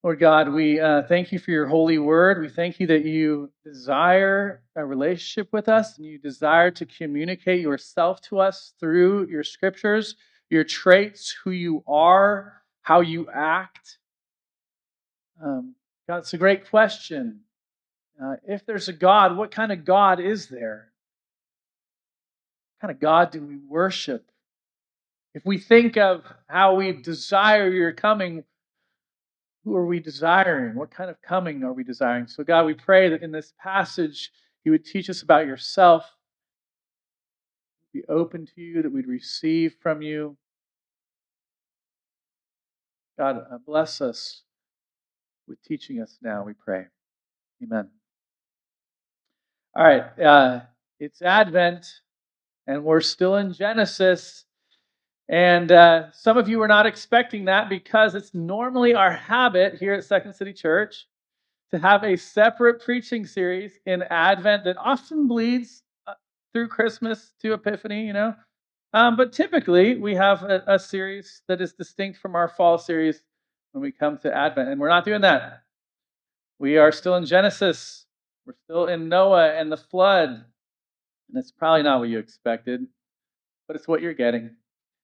Lord God, we thank you for your holy word. We thank you that you desire a relationship with us and you desire to communicate yourself to us through your scriptures, your traits, who you are, how you act. God, it's a great question. If there's a God, what kind of God is there? What kind of God do we worship? If we think of how we desire your coming, who are we desiring? What kind of coming are we desiring? So, God, we pray that in this passage, you would teach us about yourself, be open to you, that we'd receive from you. God, bless us with teaching us now, we pray. Amen. All right, it's Advent, and we're still in Genesis. And some of you are not expecting that because it's normally our habit here at Second City Church to have a separate preaching series in Advent that often bleeds through Christmas to Epiphany, But typically, we have a series that is distinct from our fall series when we come to Advent. And we're not doing that. We are still in Genesis. We're still in Noah and the flood. And it's probably not what you expected, but it's what you're getting.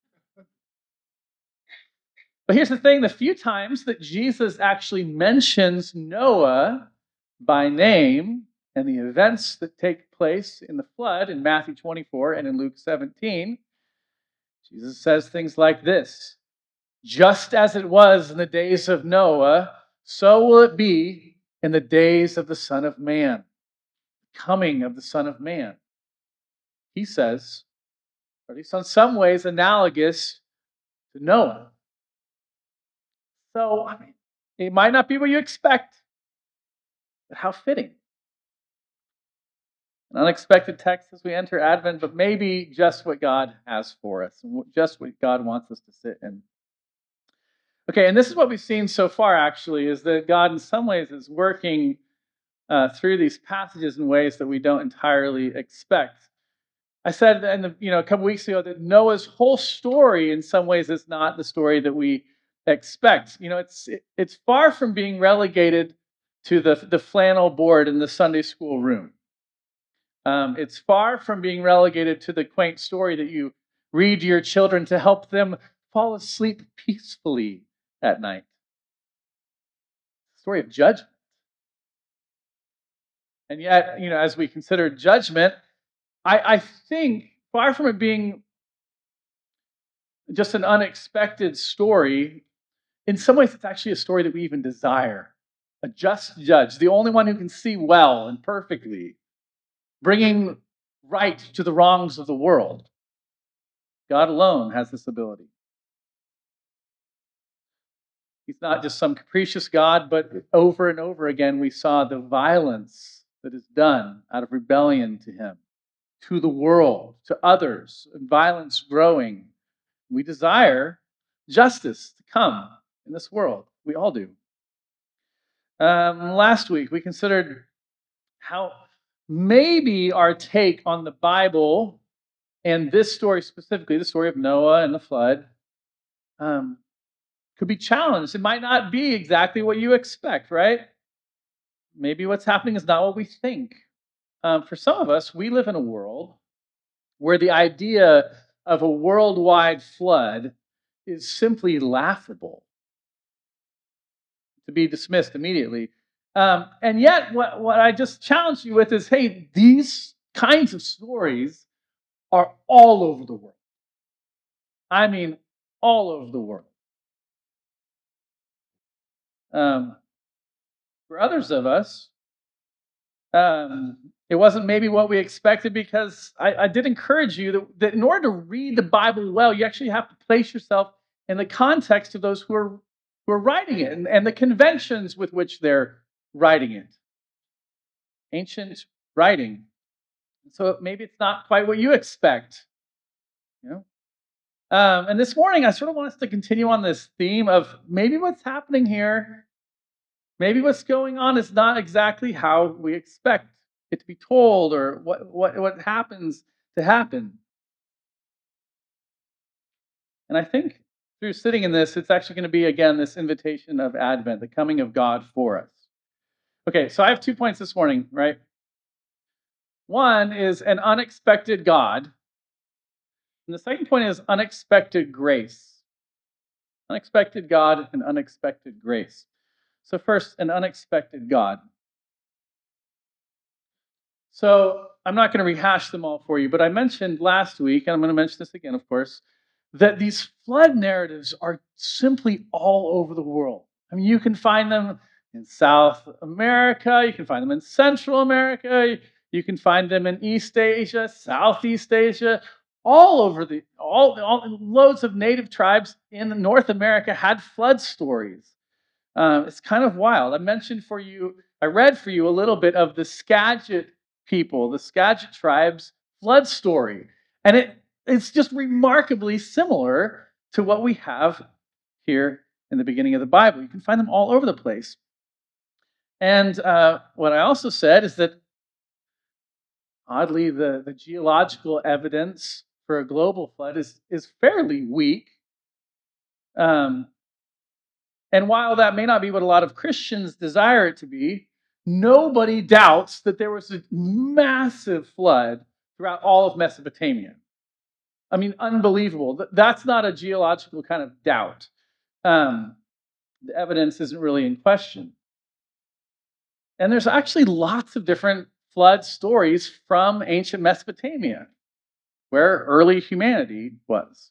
But here's the thing, the few times that Jesus actually mentions Noah by name and the events that take place in the flood in Matthew 24 and in Luke 17, Jesus says things like this: just as it was in the days of Noah, so will it be in the days of the Son of Man, coming of the Son of Man. He says, or at least in some ways analogous to Noah. So, it might not be what you expect, but how fitting. An unexpected text as we enter Advent, but maybe just what God has for us, and just what God wants us to sit in. Okay, and this is what we've seen so far, actually, is that God in some ways is working through these passages in ways that we don't entirely expect. I said a couple weeks ago that Noah's whole story in some ways is not the story that we expect. It's far from being relegated to the flannel board in the Sunday school room. It's far from being relegated to the quaint story that you read to your children to help them fall asleep peacefully at night. Story of judgment. And yet, as we consider judgment, I think far from it being just an unexpected story, in some ways it's actually a story that we even desire. A just judge, the only one who can see well and perfectly, bringing right to the wrongs of the world. God alone has this ability. He's not just some capricious God, but over and over again we saw the violence that is done out of rebellion to him, to the world, to others, and violence growing. We desire justice to come in this world. We all do. Last week, we considered how maybe our take on the Bible and this story specifically, the story of Noah and the flood, could be challenged. It might not be exactly what you expect, right? Maybe what's happening is not what we think. For some of us, we live in a world where the idea of a worldwide flood is simply laughable, to be dismissed immediately. And yet, what I just challenge you with is, hey, these kinds of stories are all over the world. I mean, all over the world. For others of us, it wasn't maybe what we expected, because I did encourage you that in order to read the Bible well, you actually have to place yourself in the context of those who are writing it and the conventions with which they're writing it. Ancient writing. So maybe it's not quite what you expect. And this morning, I sort of want us to continue on this theme of maybe what's happening here, maybe what's going on is not exactly how we expect it to be told, or what happens to happen. And I think through sitting in this, it's actually going to be, again, this invitation of Advent, the coming of God for us. Okay, so I have 2 points this morning, right? One is an unexpected God, and the second point is unexpected grace. Unexpected God and unexpected grace. So first, an unexpected God. So I'm not going to rehash them all for you, but I mentioned last week, and I'm going to mention this again, of course, that these flood narratives are simply all over the world. I mean, you can find them in South America, you can find them in Central America, you can find them in East Asia, Southeast Asia, all over all loads of native tribes in North America had flood stories. It's kind of wild. I read for you a little bit of the Skagit people, the Skagit tribe's flood story. And it's just remarkably similar to what we have here in the beginning of the Bible. You can find them all over the place. And what I also said is that, oddly, the geological evidence for a global flood is fairly weak. And while that may not be what a lot of Christians desire it to be, nobody doubts that there was a massive flood throughout all of Mesopotamia. I mean, unbelievable. That's not a geological kind of doubt. The evidence isn't really in question. And there's actually lots of different flood stories from ancient Mesopotamia, where early humanity was.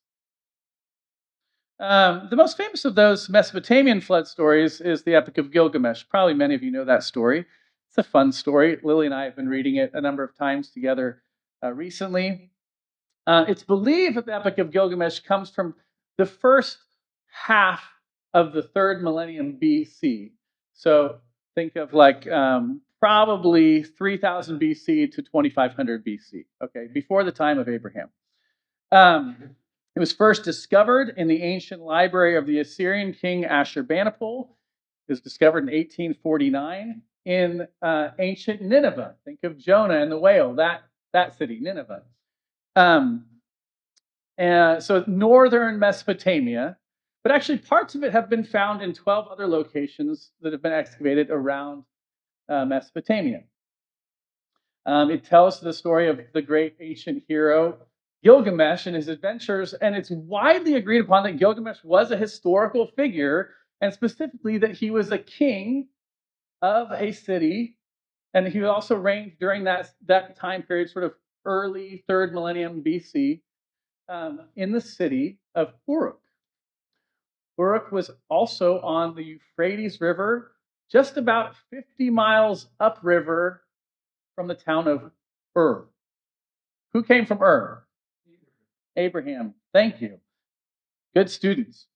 The most famous of those Mesopotamian flood stories is the Epic of Gilgamesh. Probably many of you know that story. It's a fun story. Lily and I have been reading it a number of times together recently. It's believed that the Epic of Gilgamesh comes from the first half of the 3rd millennium BC. So think of probably 3000 BC to 2500 BC, okay, before the time of Abraham. It was first discovered in the ancient library of the Assyrian king Ashurbanipal. It was discovered in 1849 in ancient Nineveh. Think of Jonah and the whale, that city, Nineveh. And so northern Mesopotamia, but actually parts of it have been found in 12 other locations that have been excavated around Mesopotamia. It tells the story of the great ancient hero Gilgamesh and his adventures, and it's widely agreed upon that Gilgamesh was a historical figure, and specifically that he was a king of a city, and he also reigned during that time period, sort of early 3rd millennium BC, in the city of Uruk. Uruk was also on the Euphrates River, just about 50 miles upriver from the town of Ur. Who came from Ur? Abraham. Thank you. Good students.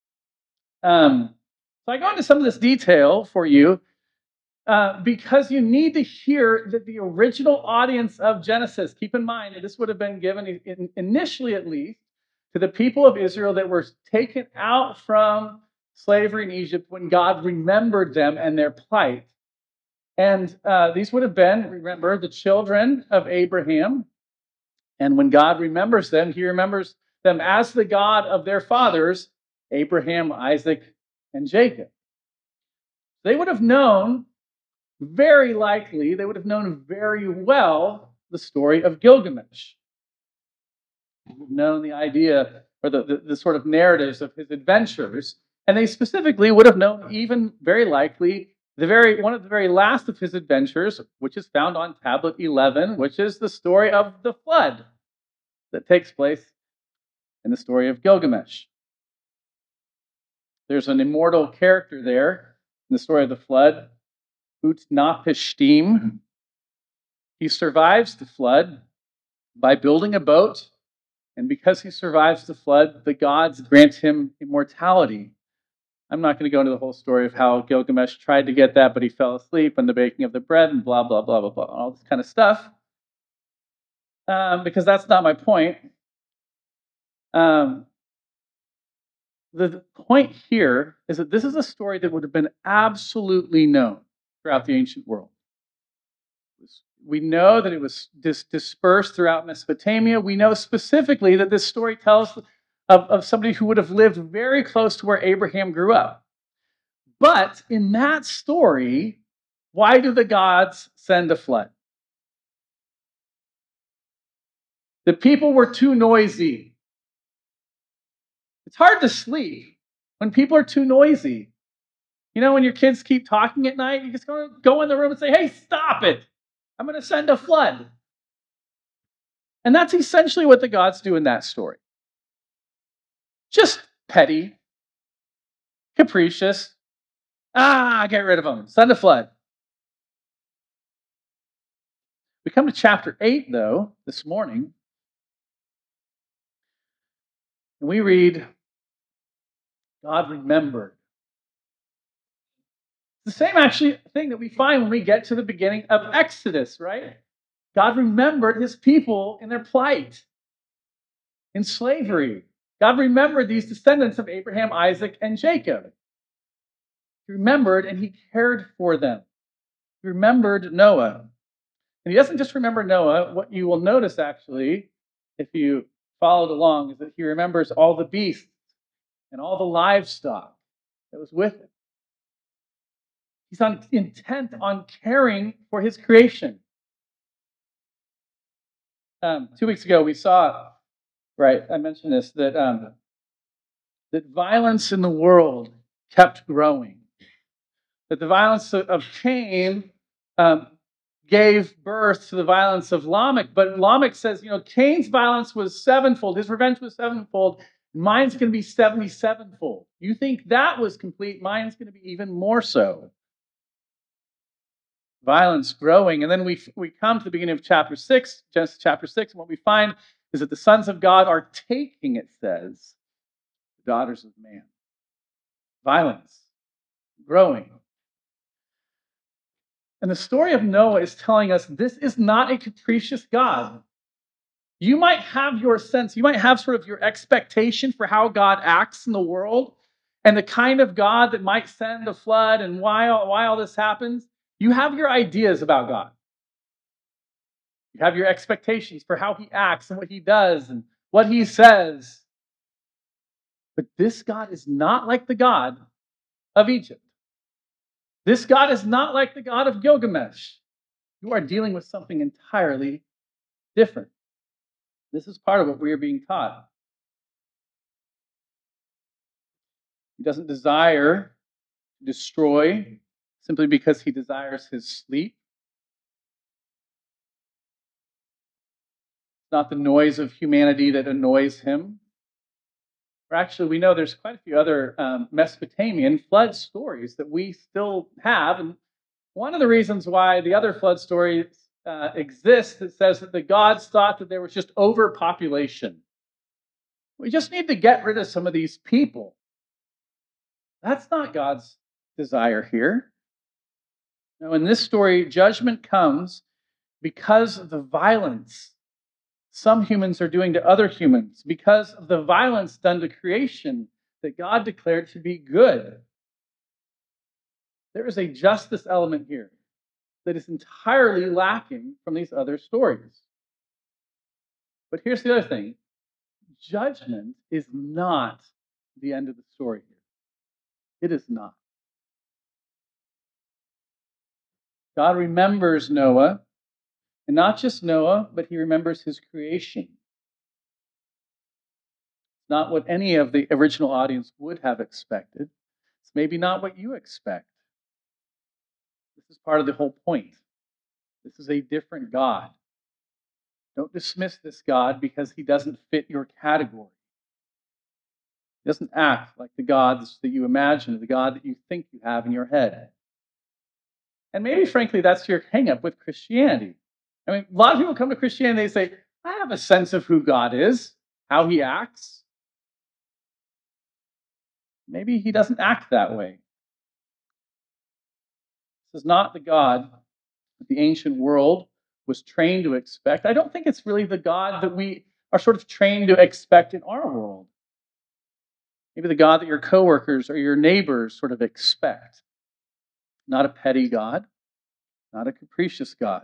So I go into some of this detail for you because you need to hear that the original audience of Genesis, keep in mind that this would have been given initially at least to the people of Israel that were taken out from slavery in Egypt when God remembered them and their plight. And these would have been, remember, the children of Abraham. And when God remembers them, he remembers them as the God of their fathers, Abraham, Isaac, and Jacob. They would have known, very likely, they would have known very well the story of Gilgamesh. They would have known the idea or the sort of narratives of his adventures. And they specifically would have known, even very likely, one of the very last of his adventures, which is found on tablet 11, which is the story of the flood that takes place in the story of Gilgamesh. There's an immortal character there in the story of the flood, Utnapishtim. He survives the flood by building a boat, and because he survives the flood, the gods grant him immortality. I'm not going to go into the whole story of how Gilgamesh tried to get that, but he fell asleep on the baking of the bread and blah, blah, blah, blah, blah, all this kind of stuff, because that's not my point. The point here is that this is a story that would have been absolutely known throughout the ancient world. We know that it was dispersed throughout Mesopotamia. We know specifically that this story tells of somebody who would have lived very close to where Abraham grew up. But in that story, why do the gods send a flood? The people were too noisy. It's hard to sleep when people are too noisy. You know, when your kids keep talking at night, you just go in the room and say, hey, stop it. I'm going to send a flood. And that's essentially what the gods do in that story. Just petty, capricious. Get rid of them. Send a flood. We come to chapter 8, though, this morning. And we read, God remembered. It's the same actually thing that we find when we get to the beginning of Exodus, right? God remembered his people in their plight, in slavery. God remembered these descendants of Abraham, Isaac, and Jacob. He remembered and he cared for them. He remembered Noah. And he doesn't just remember Noah. What you will notice, actually, if you followed along, is that he remembers all the beasts and all the livestock that was with him. He's intent on caring for his creation. 2 weeks ago, we saw, right, I mentioned this, that violence in the world kept growing. That the violence of Cain gave birth to the violence of Lamech. But Lamech says, Cain's violence was sevenfold. His revenge was sevenfold. Mine's going to be 77-fold. You think that was complete? Mine's going to be even more so. Violence growing. And then we come to the beginning of chapter 6, Genesis chapter 6, and what we find is that the sons of God are taking, it says, the daughters of man. Violence growing. And the story of Noah is telling us this is not a capricious God. You might have your sense, you might have sort of your expectation for how God acts in the world and the kind of God that might send a flood and why all this happens. You have your ideas about God. You have your expectations for how he acts and what he does and what he says. But this God is not like the God of Egypt. This God is not like the God of Gilgamesh. You are dealing with something entirely different. This is part of what we are being taught. He doesn't desire to destroy simply because he desires his sleep. It's not the noise of humanity that annoys him. Or actually, we know there's quite a few other Mesopotamian flood stories that we still have. And one of the reasons why the other flood stories exist, it says that the gods thought that there was just overpopulation. We just need to get rid of some of these people. That's not God's desire here. Now, in this story, judgment comes because of the violence some humans are doing to other humans, because of the violence done to creation that God declared to be good. There is a justice element here that is entirely lacking from these other stories. But here's the other thing. Judgment is not the end of the story here. It is not. God remembers Noah, and not just Noah, but he remembers his creation. It's not what any of the original audience would have expected. It's maybe not what you expect. This is part of the whole point. This is a different God. Don't dismiss this God because he doesn't fit your category. He doesn't act like the gods that you imagine, the God that you think you have in your head. And maybe, frankly, that's your hang-up with Christianity. I mean, a lot of people come to Christianity and they say, I have a sense of who God is, how he acts. Maybe he doesn't act that way. This is not the God that the ancient world was trained to expect. I don't think it's really the God that we are sort of trained to expect in our world. Maybe the God that your coworkers or your neighbors sort of expect. Not a petty God, not a capricious God,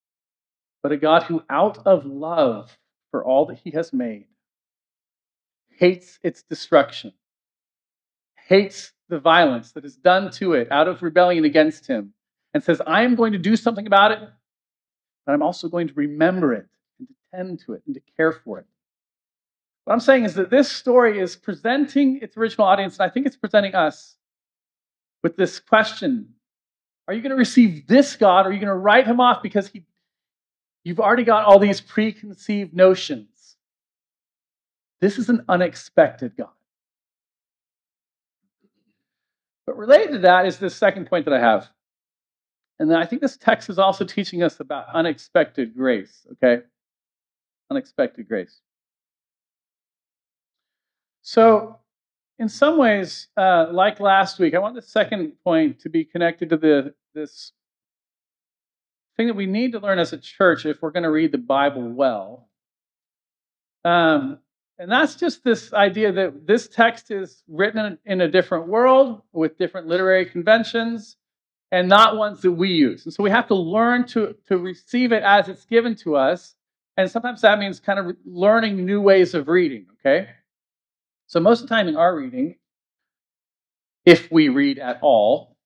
but a God who, out of love for all that he has made, hates its destruction, hates the violence that is done to it out of rebellion against him, and says, I am going to do something about it, but I'm also going to remember it and to tend to it and to care for it. What I'm saying is that this story is presenting its original audience, and I think it's presenting us with this question. Are you going to receive this God, or are you going to write him off because you've already got all these preconceived notions? This is an unexpected God. But related to that is this second point that I have. And then I think this text is also teaching us about unexpected grace, okay? Unexpected grace. So, in some ways, like last week, I want the second point to be connected to this thing that we need to learn as a church if we're going to read the Bible well. And that's just this idea that this text is written in a different world with different literary conventions and not ones that we use. And so we have to learn to receive it as it's given to us. And sometimes that means kind of learning new ways of reading, okay? So most of the time in our reading, if we read at all,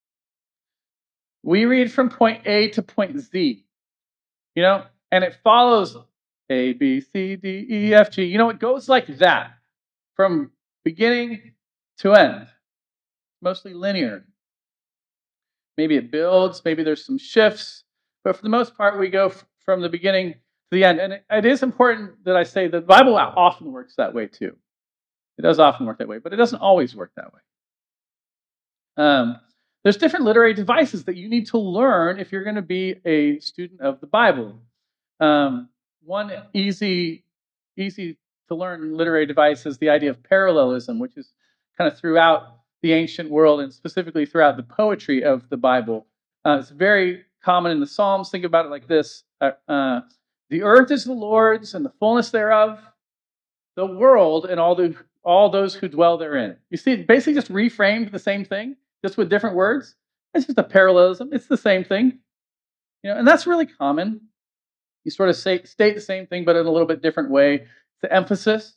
we read from point A to point Z, and it follows A, B, C, D, E, F, G. It goes like that from beginning to end, mostly linear. Maybe it builds, maybe there's some shifts, but for the most part, we go from the beginning to the end. And it is important that I say that the Bible often works that way too. It does often work that way, but it doesn't always work that way. There's different literary devices that you need to learn if you're going to be a student of the Bible. One easy to learn literary device is the idea of parallelism, which is kind of throughout the ancient world and specifically throughout the poetry of the Bible. It's very common in the Psalms. Think about it like this. The earth is the Lord's and the fullness thereof, the world and all those who dwell therein. You see, it basically just reframed the same thing, just with different words. It's just a parallelism. It's the same thing. And that's really common. You sort of state the same thing, but in a little bit different way. It's the emphasis.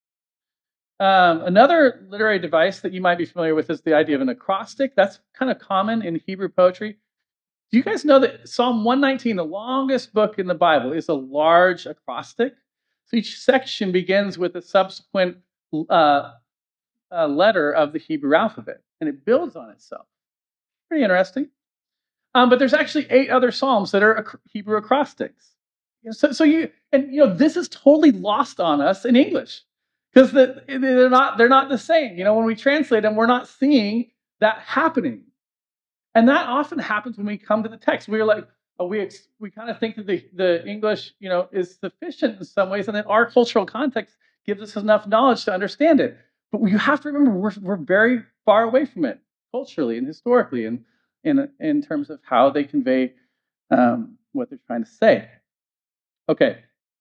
Another literary device that you might be familiar with is the idea of an acrostic. That's kind of common in Hebrew poetry. Do you guys know that Psalm 119, the longest book in the Bible, is a large acrostic? So each section begins with a subsequent letter of the Hebrew alphabet, and it builds on itself. Pretty interesting. But there's actually 8 other psalms that are Hebrew acrostics. So this is totally lost on us in English because they're not the same. When we translate them, we're not seeing that happening, and that often happens when we come to the text. We're like, we kind of think that the English is sufficient in some ways, and that our cultural context gives us enough knowledge to understand it. But you have to remember we're very far away from it culturally and historically, and in terms of how they convey what they're trying to say. Okay.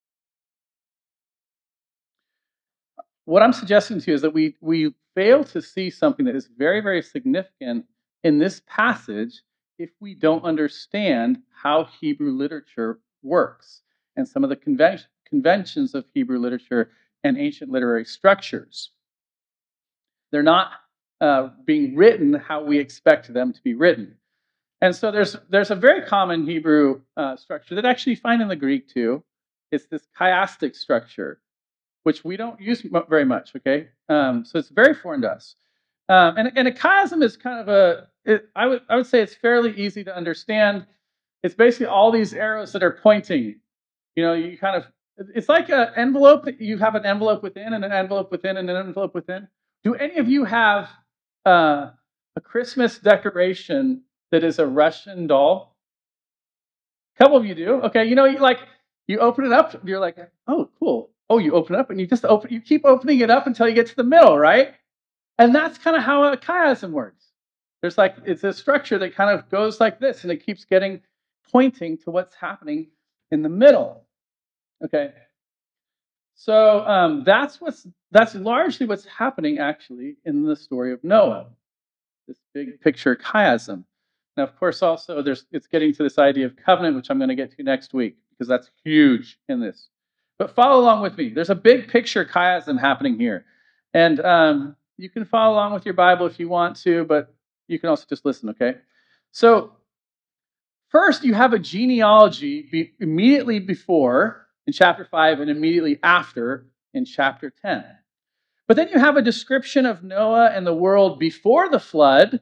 What I'm suggesting to you is that we fail to see something that is very, very significant in this passage if we don't understand how Hebrew literature works and some of the conventions of Hebrew literature and ancient literary structures. They're not being written how we expect them to be written. And so there's a very common Hebrew structure that actually you find in the Greek too. It's this chiastic structure, which we don't use very much, okay? So it's very foreign to us. And a chiasm is kind of I would say it's fairly easy to understand. It's basically all these arrows that are pointing. You kind of, it's like an envelope. You have an envelope within and an envelope within and an envelope within. Do any of you have a Christmas decoration that is a Russian doll? A couple of you do. Okay, you open it up, you're like, oh, cool. Oh, you open it up and you keep opening it up until you get to the middle, right? And that's kind of how a chiasm works. It's a structure that kind of goes like this, and it keeps pointing to what's happening in the middle. Okay. So that's largely what's happening actually in the story of Noah. This big picture chiasm. Now, of course, also it's getting to this idea of covenant, which I'm going to get to next week because that's huge in this. But follow along with me. There's a big picture chiasm happening here. And you can follow along with your Bible if you want to, but you can also just listen, okay? So, first, you have a genealogy immediately before in chapter 5 and immediately after in chapter 10. But then you have a description of Noah and the world before the flood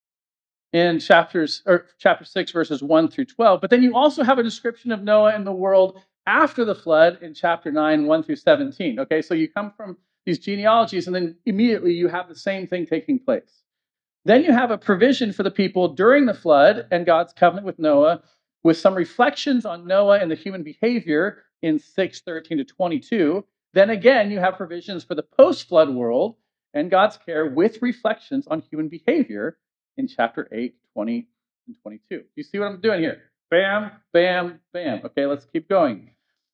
in chapter 6, verses 1 through 12. But then you also have a description of Noah and the world after the flood in chapter 9, 1 through 17. Okay, so you come from these genealogies, and then immediately you have the same thing taking place. Then you have a provision for the people during the flood and God's covenant with Noah, with some reflections on Noah and the human behavior in 6:13 to 22. Then again, you have provisions for the post-flood world and God's care with reflections on human behavior in chapter 8, 20, and 22. You see what I'm doing here? Bam, bam, bam. Okay, let's keep going.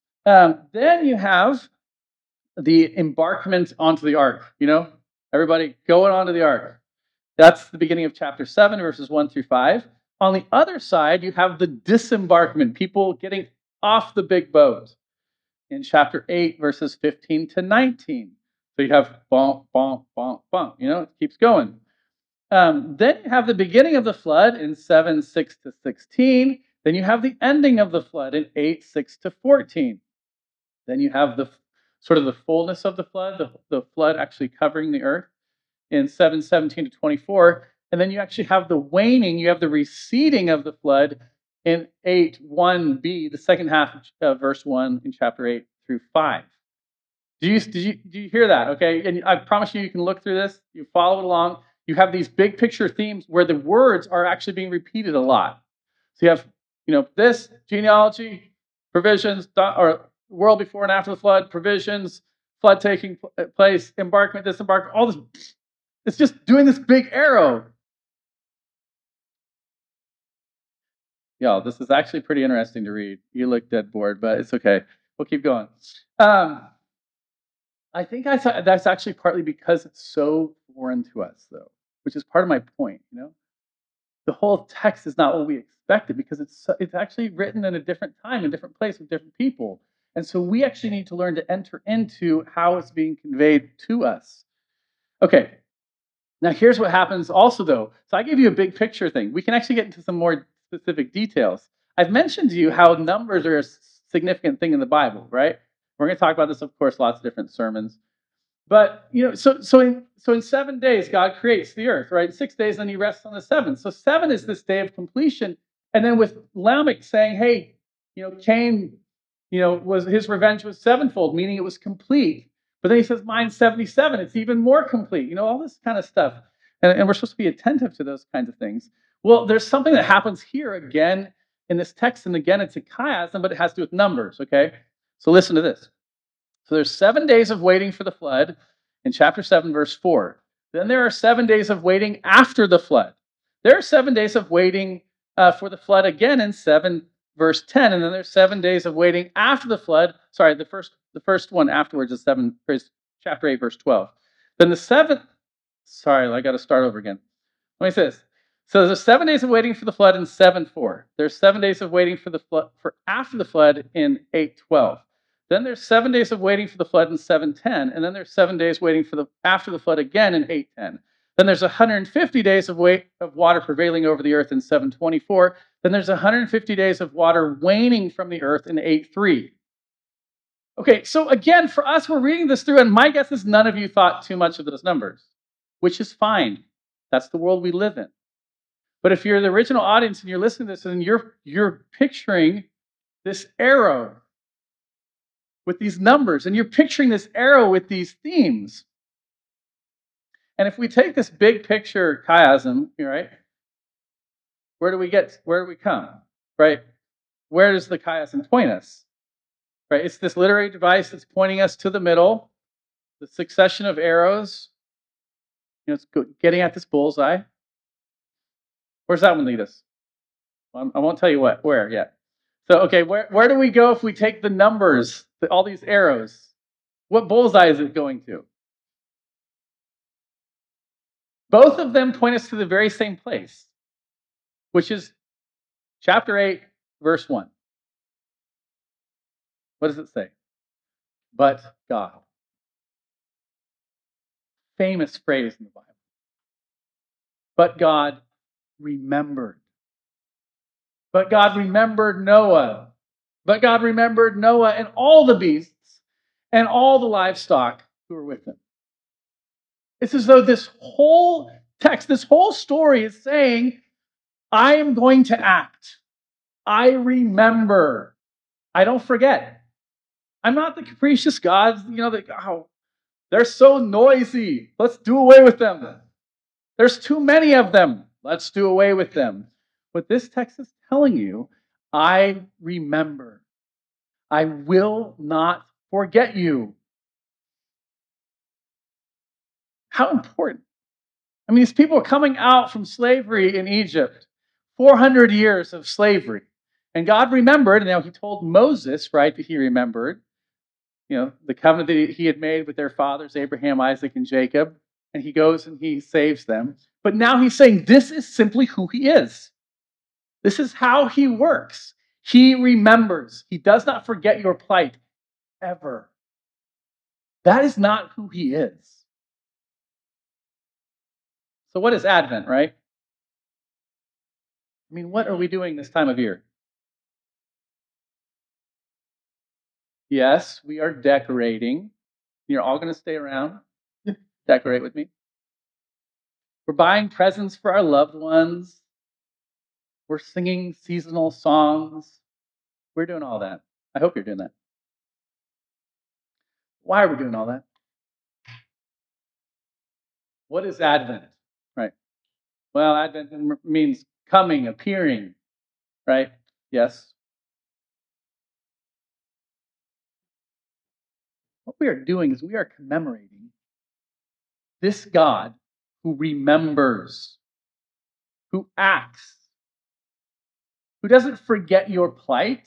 Then you have the embarkment onto the ark. Everybody going onto the ark. That's the beginning of chapter 7, verses 1 through 5. On the other side, you have the disembarkment, people getting off the big boat in chapter 8, verses 15 to 19. So you have bonk, bonk, bonk, bonk. It keeps going. Then you have the beginning of the flood in 7, 6 to 16. Then you have the ending of the flood in 8, 6 to 14. Then you have the sort of the fullness of the flood, the flood actually covering the earth in 7:17 to 24. And then you actually have the waning, you have the receding of the flood in 8:1b, the second half of verse 1 in chapter 8 through 5. Do you hear that? Okay, and I promise you can look through this, you follow it along. You have these big picture themes where the words are actually being repeated a lot. So you have, this genealogy, provisions, or world before and after the flood, provisions, flood taking place, embarkment, disembarkment, all this. It's just doing this big arrow. Y'all, this is actually pretty interesting to read. You look dead bored, but it's okay. We'll keep going. I think that's actually partly because it's so foreign to us, though, which is part of my point. The whole text is not what we expected because it's actually written in a different time, a different place, with different people, and so we actually need to learn to enter into how it's being conveyed to us. Okay. Now, here's what happens also, though. So I gave you a big picture thing. We can actually get into some more specific details. I've mentioned to you how numbers are a significant thing in the Bible, right? We're going to talk about this, of course, lots of different sermons. But, so in 7 days, God creates the earth, right? In 6 days, then he rests on the seventh. So 7 is this day of completion. And then with Lamech saying, hey, Cain, his revenge was sevenfold, meaning it was complete. But then he says, mine's 77. It's even more complete. All this kind of stuff. And we're supposed to be attentive to those kinds of things. Well, there's something that happens here again in this text. And again, it's a chiasm, but it has to do with numbers, okay? So listen to this. So there's 7 days of waiting for the flood in chapter 7, verse 4. Then there are 7 days of waiting after the flood. There are 7 days of waiting for the flood again in 7, verse 10. And then there's 7 days of waiting after the flood. Sorry, the first one afterwards is chapter 8, verse 12. Then the seventh, sorry, I got to start over again. Let me say this. So there's 7 days of waiting for the flood in 7:4. There's 7 days of waiting for the flood for after the flood in 8:12. Then there's 7 days of waiting for the flood in 7:10, and then there's 7 days waiting for after the flood again in 8:10. Then there's 150 days of water prevailing over the earth in 7:24. Then there's 150 days of water waning from the earth in 8:3. Okay, so again, for us, we're reading this through, and my guess is none of you thought too much of those numbers, which is fine. That's the world we live in. But if you're the original audience and you're listening to this and you're picturing this arrow with these numbers, and you're picturing this arrow with these themes. And if we take this big picture chiasm, right, where do we come, right? Where does the chiasm point us? Right, it's this literary device that's pointing us to the middle, the succession of arrows. It's getting at this bullseye. Where's that one lead us? Well, I won't tell you where yet. So, okay, where do we go if we take the numbers, all these arrows? What bullseye is it going to? Both of them point us to the very same place, which is chapter 8, verse 1. What does it say? But God. famous phrase in the Bible. But God remembered. But God remembered Noah. But God remembered Noah and all the beasts and all the livestock who were with him. It's as though this whole text, this whole story is saying, I am going to act. I remember. I don't forget. I'm not the capricious God, they're so noisy. Let's do away with them. There's too many of them. Let's do away with them. What this text is telling you, I remember. I will not forget you. How important. I mean, these people are coming out from slavery in Egypt, 400 years of slavery. And God remembered, and now he told Moses, right, that he remembered, the covenant that he had made with their fathers, Abraham, Isaac, and Jacob. And he goes and he saves them. But now he's saying this is simply who he is. This is how he works. He remembers. He does not forget your plight, ever. That is not who he is. So what is Advent, right? I mean, what are we doing this time of year? Yes, we are decorating. You're all going to stay around. Decorate with me. We're buying presents for our loved ones. We're singing seasonal songs. We're doing all that. I hope you're doing that. Why are we doing all that? What is Advent? Right. Well, Advent means coming, appearing, right? Yes. What we are doing is we are commemorating this God who remembers, who acts, who doesn't forget your plight.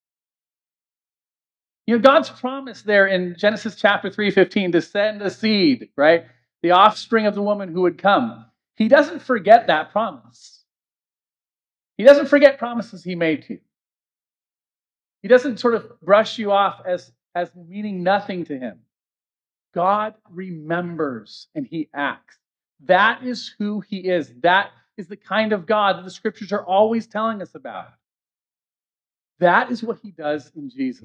God's promise there in Genesis chapter 3:15 to send a seed, right? The offspring of the woman who would come. He doesn't forget that promise. He doesn't forget promises he made to you. He doesn't sort of brush you off as meaning nothing to him. God remembers and he acts. That is who he is. That is the kind of God that the scriptures are always telling us about. That is what he does in Jesus.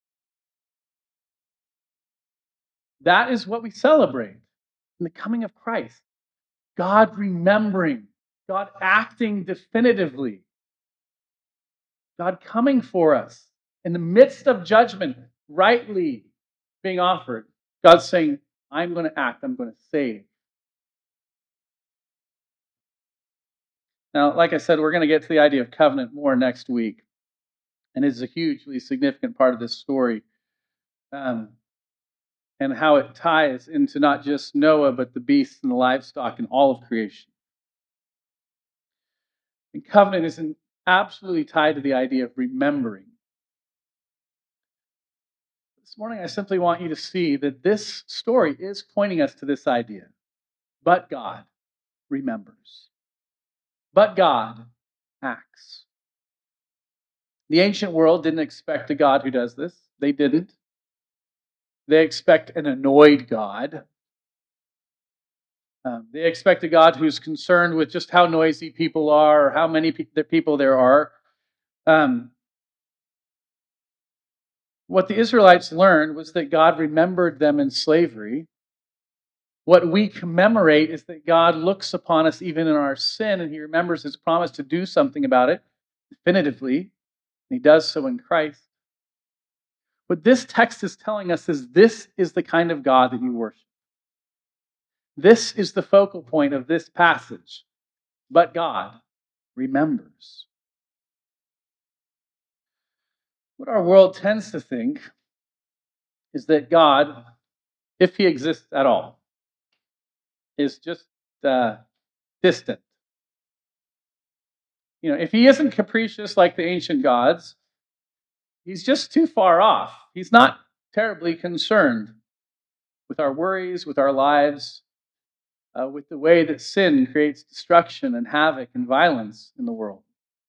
That is what we celebrate in the coming of Christ. God remembering, God acting definitively, God coming for us in the midst of judgment, rightly being offered. God's saying, I'm going to act, I'm going to save. Now, like I said, we're going to get to the idea of covenant more next week. And it's a hugely significant part of this story. And how it ties into not just Noah, but the beasts and the livestock and all of creation. And covenant is absolutely tied to the idea of remembering. This morning, I simply want you to see that this story is pointing us to this idea. But God remembers. But God acts. The ancient world didn't expect a God who does this. They didn't. They expect an annoyed God. They expect a God who's concerned with just how noisy people are or how many people there are. What the Israelites learned was that God remembered them in slavery. What we commemorate is that God looks upon us even in our sin, and he remembers his promise to do something about it definitively, and he does so in Christ. What this text is telling us is this is the kind of God that you worship. This is the focal point of this passage. But God remembers. What our world tends to think is that God, if he exists at all, is just distant. If he isn't capricious like the ancient gods, he's just too far off. He's not terribly concerned with our worries, with our lives, with the way that sin creates destruction and havoc and violence in the world.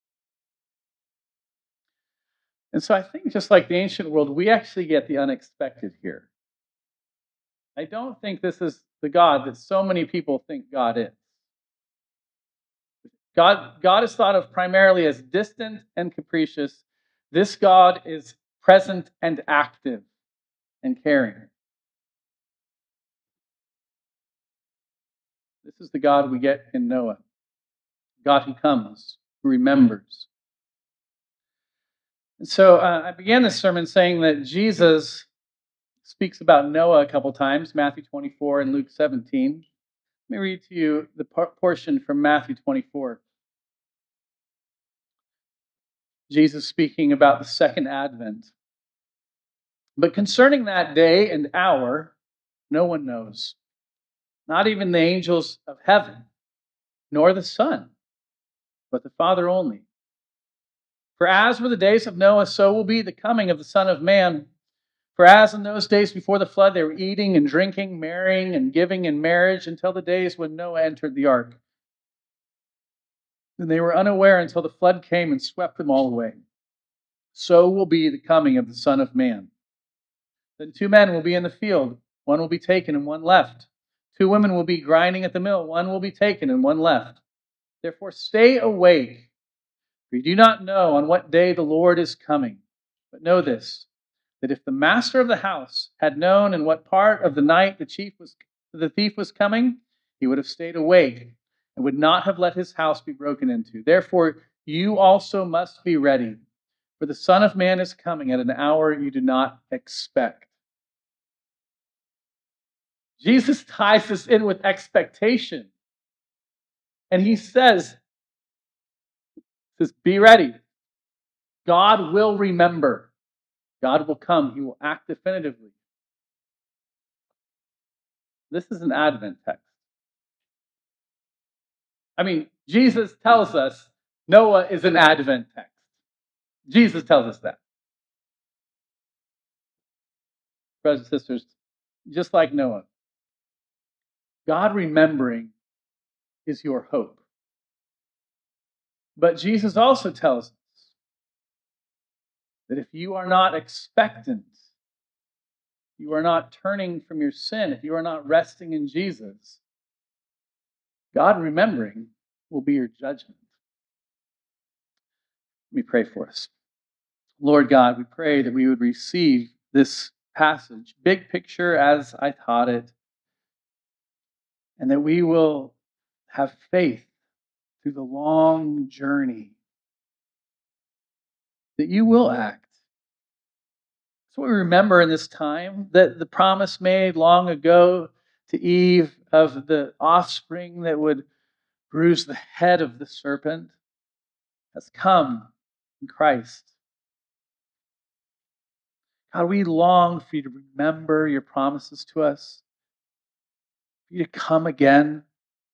And so I think just like the ancient world, we actually get the unexpected here. I don't think this is the God that so many people think God is. God is thought of primarily as distant and capricious. This God is present and active and caring. This is the God we get in Noah. God who comes, who remembers. And so I began this sermon saying that Jesus speaks about Noah a couple times, Matthew 24 and Luke 17. Let me read to you the portion from Matthew 24. Jesus speaking about the second advent. But concerning that day and hour, no one knows, not even the angels of heaven, nor the Son, but the Father only. For as were the days of Noah, so will be the coming of the Son of Man. For as in those days before the flood, they were eating and drinking, marrying and giving in marriage until the days when Noah entered the ark. And they were unaware until the flood came and swept them all away. So will be the coming of the Son of Man. Then two men will be in the field, one will be taken and one left. Two women will be grinding at the mill, one will be taken and one left. Therefore stay awake, for you do not know on what day the Lord is coming. But know this, that if the master of the house had known in what part of the night the thief was coming, he would have stayed awake and would not have let his house be broken into. Therefore you also must be ready, for the Son of Man is coming at an hour you do not expect. Jesus ties this in with expectation. And he says, be ready. God will remember. God will come. He will act definitively. This is an Advent text. I mean, Jesus tells us Noah is an Advent text. Jesus tells us that. Brothers and sisters, just like Noah, God remembering is your hope. But Jesus also tells us that if you are not expectant, you are not turning from your sin, if you are not resting in Jesus, God remembering will be your judgment. Let me pray for us. Lord God, we pray that we would receive this passage, big picture as I taught it, and that we will have faith through the long journey, that you will act. So we remember in this time that the promise made long ago to Eve of the offspring that would bruise the head of the serpent has come in Christ. God, we long for you to remember your promises to us, for you to come again,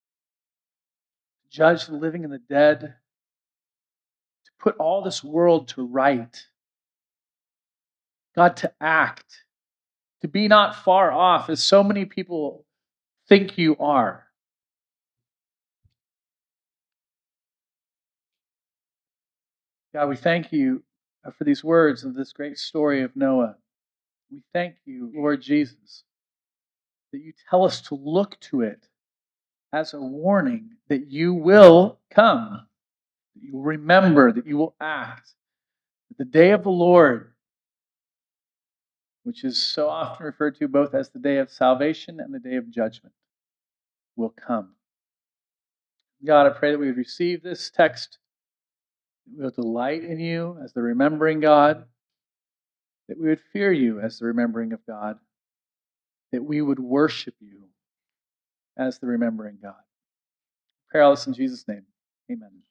to judge the living and the dead, to put all this world to right. God, to act, to be not far off, as so many people think you are. God, we thank you for these words of this great story of Noah. We thank you, Lord Jesus, that you tell us to look to it as a warning that you will come, that you will remember, that you will act. That the day of the Lord, which is so often referred to both as the day of salvation and the day of judgment, will come. God, I pray that we would receive this text, that we would delight in you as the remembering God, that we would fear you as the remembering of God, that we would worship you as the remembering God. Pray all this in Jesus' name. Amen.